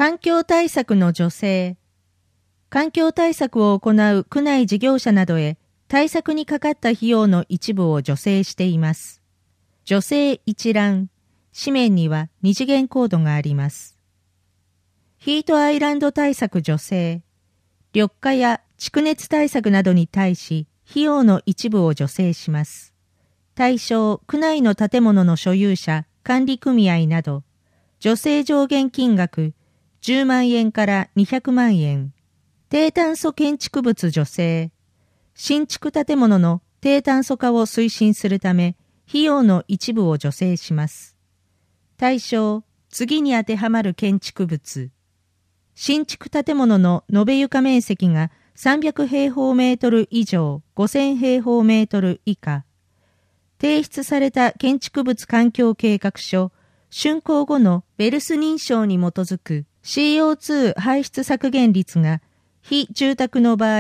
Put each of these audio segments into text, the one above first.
環境対策の助成。環境対策を行う区内事業者などへ対策にかかった費用の一部を助成しています。助成一覧。紙面には二次元コードがあります。ヒートアイランド対策助成。緑化や蓄熱対策などに対し費用の一部を助成します。対象、区内の建物の所有者、管理組合など、助成上限金額10万円から200万円。低炭素建築物助成。新築建物の低炭素化を推進するため、費用の一部を助成します。対象、次に当てはまる建築物。新築建物の延べ床面積が300平方メートル以上5000平方メートル以下。提出された建築物環境計画書、竣工後のベルス認証に基づく CO2 排出削減率が非住宅の場合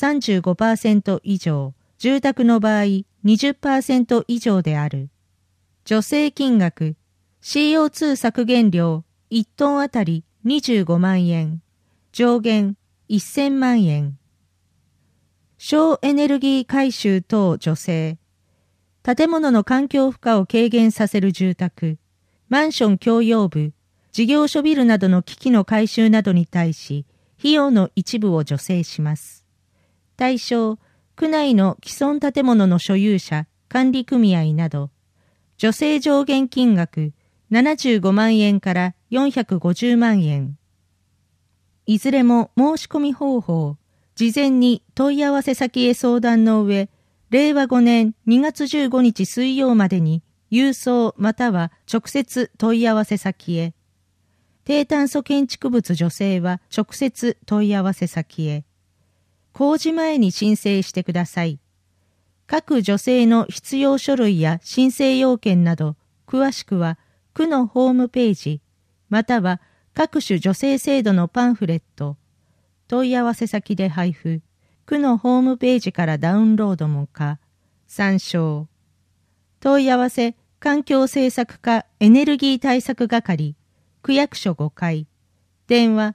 35% 以上、住宅の場合 20% 以上である。助成金額、CO2 削減量1トンあたり25万円、上限1000万円。省エネルギー改修等助成。建物の環境負荷を軽減させる住宅、マンション共用部、事業所ビルなどの機器の改修などに対し、費用の一部を助成します。対象、区内の既存建物の所有者、管理組合など、助成上限金額75万円から450万円。いずれも申し込み方法、事前に問い合わせ先へ相談の上、令和5年2月15日水曜までに郵送または直接問い合わせ先へ。低炭素建築物助成は直接問い合わせ先へ。公示前に申請してください。各助成の必要書類や申請要件など、詳しくは区のホームページ、または各種助成制度のパンフレット、問い合わせ先で配布、区のホームページからダウンロードも可、参照。問い合わせ、環境政策課エネルギー対策係、区役所5階、電話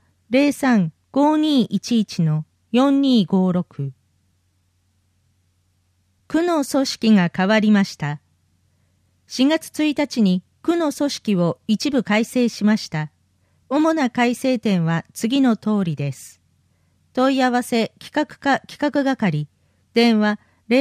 03-5211-4256。区の組織が変わりました。4月1日に区の組織を一部改正しました。主な改正点は次の通りです。問い合わせ企画課企画係、電話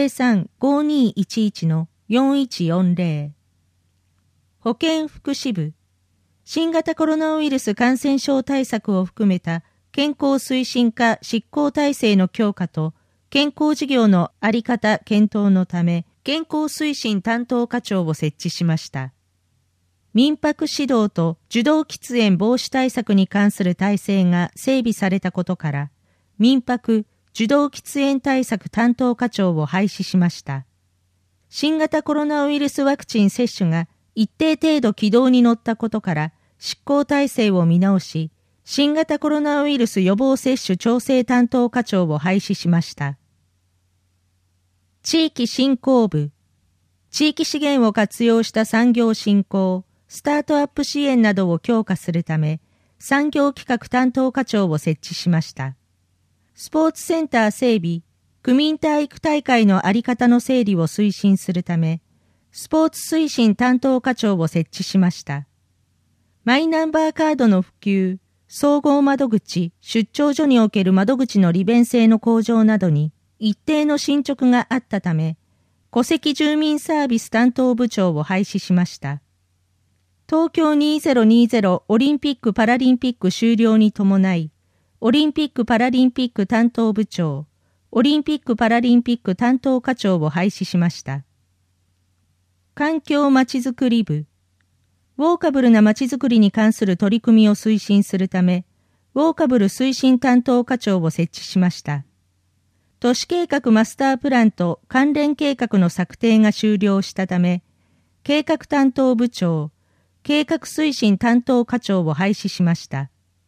03-5211-4140。保健福祉部、新型コロナウイルス感染症対策を含めた健康推進課執行体制の強化と健康事業のあり方検討のため、健康推進担当課長を設置しました。民泊指導と受動喫煙防止対策に関する体制が整備されたことから、民泊受動喫煙対策担当課長を廃止しました。新型コロナウイルスワクチン接種が一定程度軌道に乗ったことから執行体制を見直し、新型コロナウイルス予防接種調整担当課長を廃止しました。地域振興部、地域資源を活用した産業振興、スタートアップ支援などを強化するため、産業企画担当課長を設置しました。スポーツセンター整備、区民体育大会のあり方の整理を推進するため、スポーツ推進担当課長を設置しました。マイナンバーカードの普及、総合窓口、出張所における窓口の利便性の向上などに一定の進捗があったため、戸籍住民サービス担当部長を廃止しました。東京2020オリンピック・パラリンピック終了に伴い、オリンピック・パラリンピック担当部長、オリンピック・パラリンピック担当課長を廃止しました。環境まちづくり部、ウォーカブルなまちづくりに関する取り組みを推進するため、ウォーカブル推進担当課長を設置しました。都市計画マスタープランと関連計画の策定が終了したため、計画担当部長、計画推進担当課長を廃止しました。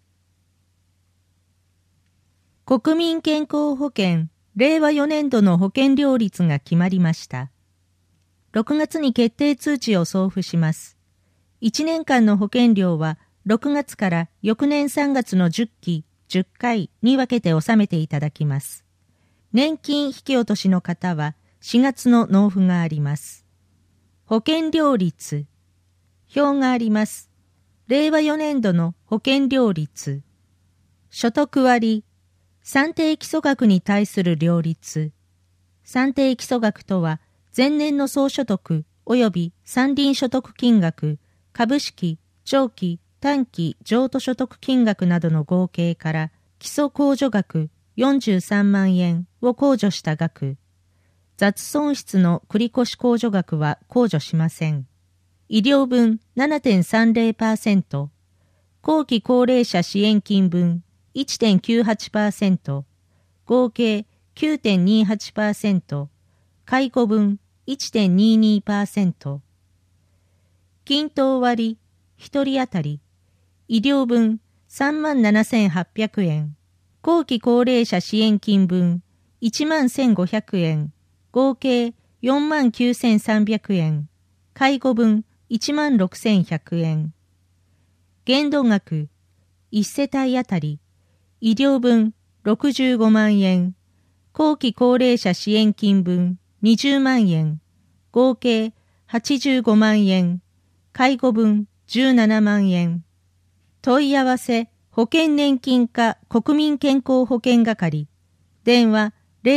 国民健康保険、令和4年度の保険料率が決まりました。6月に決定通知を送付します。1年間の保険料は 6月から翌年3月の10期、10回に分けて納めていただきます。年金引き落としの方は4月の納付があります。保険料率。表があります。令和4年度の保険料率。所得割。算定基礎額に対する料率。算定基礎額とは、前年の総所得及び山林所得金額、株式、長期、短期、譲渡所得金額などの合計から、基礎控除額43万円を控除した額。雑損失の繰越控除額は控除しません。医療分 7.30%、後期高齢者支援金分 1.98%、合計 9.28%、介護分 1.22%。均等割、1人当たり、医療分 37,800 円、後期高齢者支援金分 11,500 円、合計 49,300 円、介護分 16,100 円。限度額、1世帯当たり、医療分65万円、後期高齢者支援金分20万円、合計85万円、介護分17万円。問い合わせ、保険年金課国民健康保険係、電話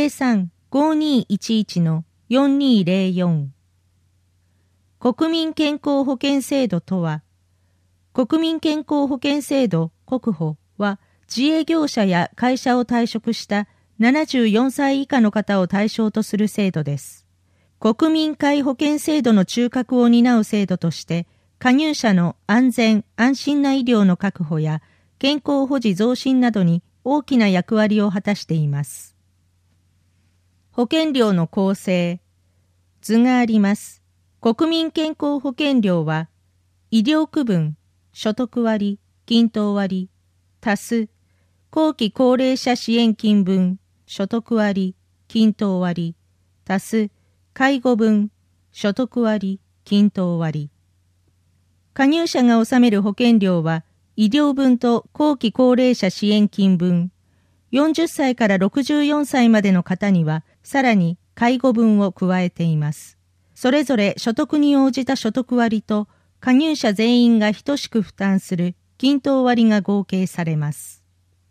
03-5211-4204。国民健康保険制度とは、国民健康保険制度国保は自営業者や会社を退職した74歳以下の方を対象とする制度です。国民皆保険制度の中核を担う制度として、加入者の安全・安心な医療の確保や健康保持増進などに大きな役割を果たしています。保険料の構成。図があります。国民健康保険料は、医療区分、所得割、均等割、足す、後期高齢者支援金分、所得割、均等割、足す、介護分、所得割、均等割。加入者が納める保険料は、医療分と後期高齢者支援金分、40歳から64歳までの方には、さらに介護分を加えています。それぞれ所得に応じた所得割と、加入者全員が等しく負担する均等割が合計されます。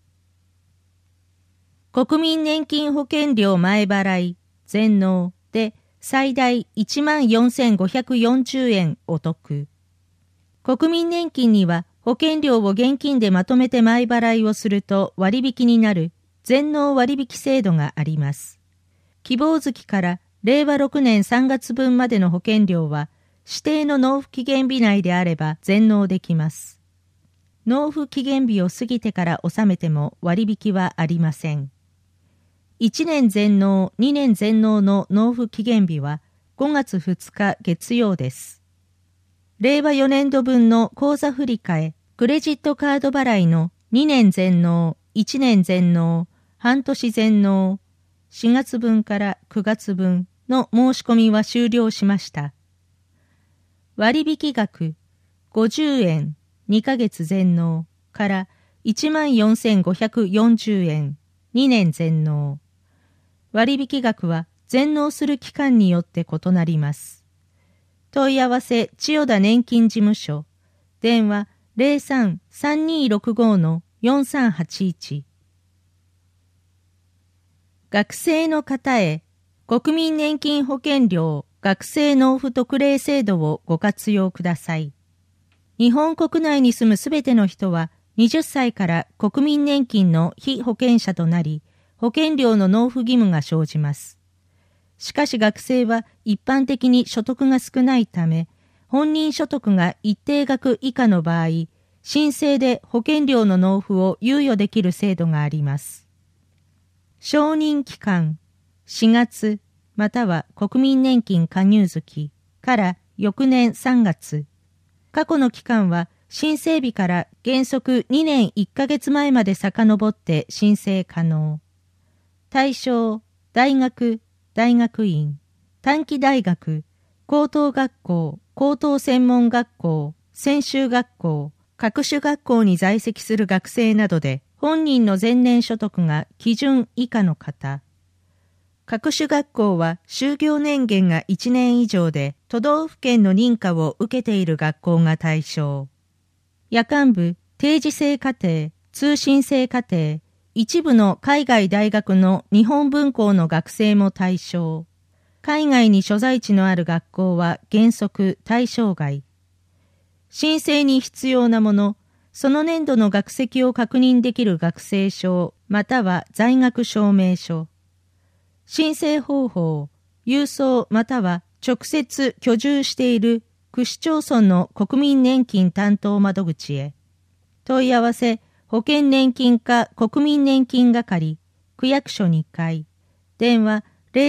国民年金保険料前払い、全納で最大 14,540 円お得。国民年金には保険料を現金でまとめて前払いをすると割引になる全納割引制度があります。希望月から令和6年3月分までの保険料は指定の納付期限日内であれば全納できます。納付期限日を過ぎてから納めても割引はありません。1年全納、2年全納の納付期限日は5月2日月曜です。令和4年度分の口座振替、クレジットカード払いの2年全納、1年全納、半年全納、4月分から9月分の申し込みは終了しました。割引額50円2ヶ月全納から14,540円2年全納。割引額は全納する期間によって異なります。問い合わせ千代田年金事務所。電話03-3265-4381。学生の方へ国民年金保険料学生納付特例制度をご活用ください。日本国内に住むすべての人は20歳から国民年金の被保険者となり、保険料の納付義務が生じます。しかし学生は一般的に所得が少ないため、本人所得が一定額以下の場合、申請で保険料の納付を猶予できる制度があります。承認期間、4月または国民年金加入月から翌年3月。過去の期間は申請日から原則2年1ヶ月前まで遡って申請可能。対象、大学、大学院、短期大学、高等学校、高等専門学校、専修学校、 各種学校に在籍する学生などで本人の前年所得が基準以下の方。各種学校は就業年限が1年以上で都道府県の認可を受けている学校が対象。夜間部、定時制課程、通信制課程、一部の海外大学の日本文校の学生も対象。海外に所在地のある学校は原則対象外。申請に必要なもの、その年度の学籍を確認できる学生証または在学証明書。申請方法、郵送または直接居住している区市町村の国民年金担当窓口へ。問い合わせ、保険年金課国民年金係、区役所2階。電話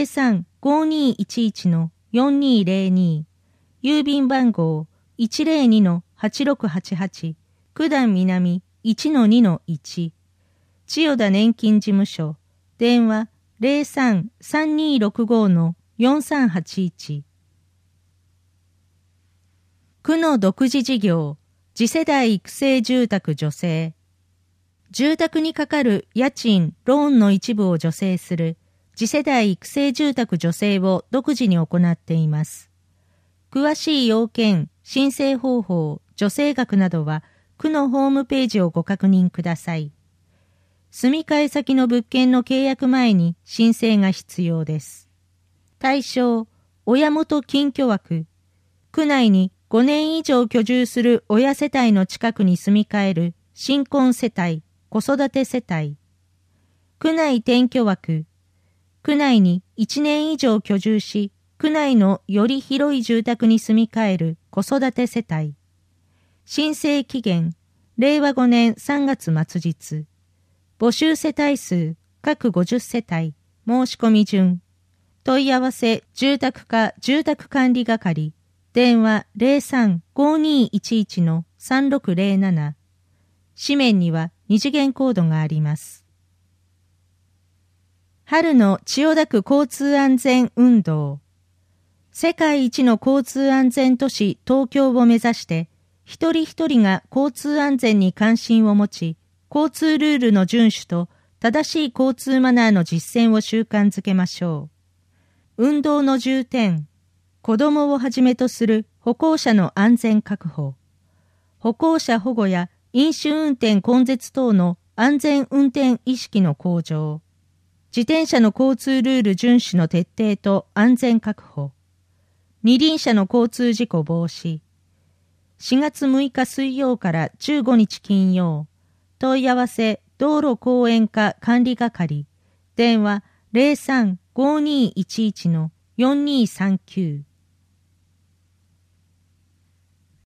03-5211-4202。郵便番号102-8688。九段南 1-2-1。千代田年金事務所。電話03-3265-4381。区の独自事業、次世代育成住宅助成。住宅にかかる家賃、ローンの一部を助成する次世代育成住宅助成を独自に行っています。詳しい要件、申請方法、助成額などは区のホームページをご確認ください。住み替え先の物件の契約前に申請が必要です。対象、親元近居枠。区内に5年以上居住する親世帯の近くに住み替える新婚世帯、子育て世帯。区内転居枠。区内に1年以上居住し、区内のより広い住宅に住み替える子育て世帯。申請期限、令和5年3月末日。募集世帯数、各50世帯、申し込み順。問い合わせ、住宅課住宅管理係。電話03-5211-3607。紙面には二次元コードがあります。春の千代田区交通安全運動。世界一の交通安全都市東京を目指して、一人一人が交通安全に関心を持ち、交通ルールの遵守と正しい交通マナーの実践を習慣づけましょう。運動の重点、子どもをはじめとする歩行者の安全確保、歩行者保護や飲酒運転根絶等の安全運転意識の向上、自転車の交通ルール遵守の徹底と安全確保、二輪車の交通事故防止、4月6日水曜から15日金曜、問い合わせ、道路公園課管理係、電話03-5211-4239。